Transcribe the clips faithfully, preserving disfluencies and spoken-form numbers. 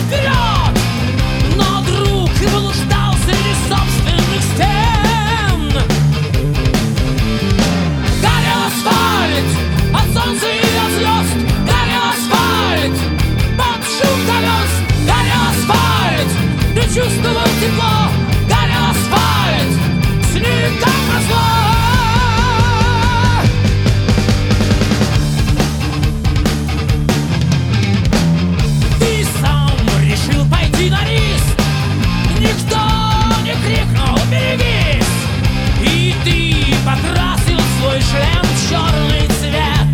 вперед. Но друг блуждал среди собственных стен. Горел асфальт от солнца и от звезд. Горел асфальт под шум колес. Горел асфальт, ты чувствовал тепло. Горел асфальт, снег как назло. Ты сам решил пойти на риск. Никто не крикнул «берегись!» И ты покрасил свой шлем в черный цвет.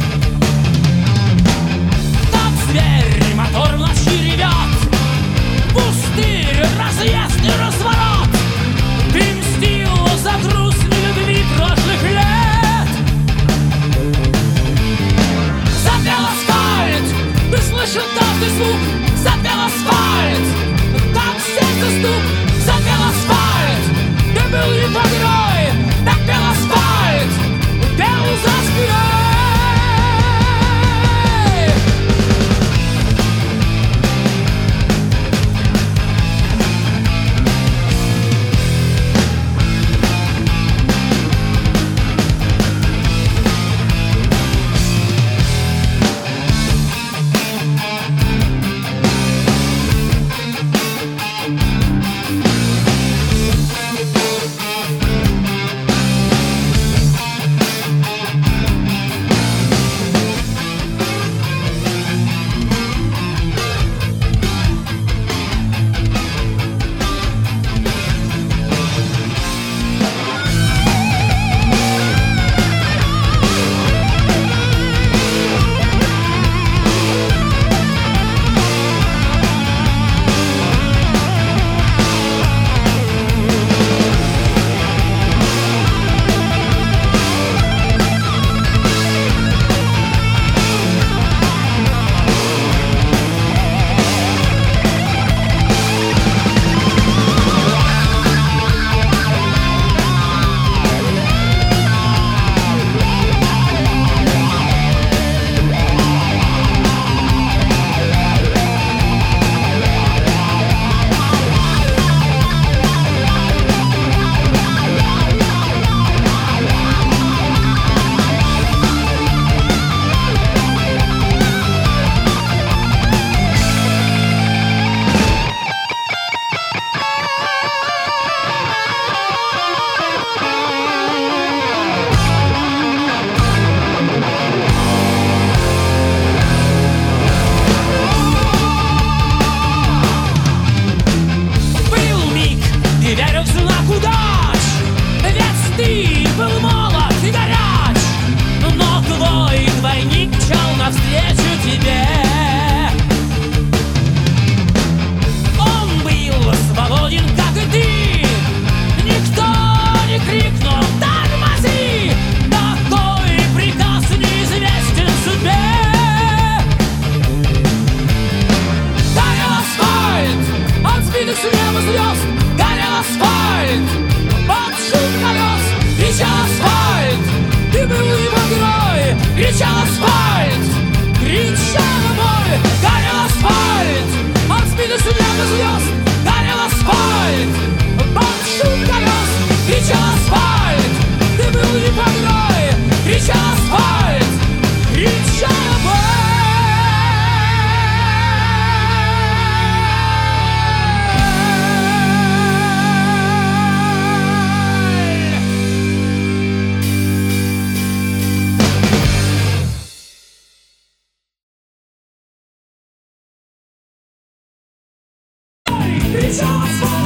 Как зверь мотор в ночи ревет. Пустырь, разъезд и разворот. Ты мстил за груз нелюбви прошлых лет. Запел асфальт, ты слышал каждый звук. Запел асфальт, как сердце стук. Запел асфальт, ты был его герой. Так пел асфальт, пел за спиной. Кричал асфальт, кричал боль. Горел асфальт от спины судеб и звезд. Горел асфальт под шум колес. Кричал асфальт, ты был его герой. Кричал асфальт, кричал боль. Кричал асфальт.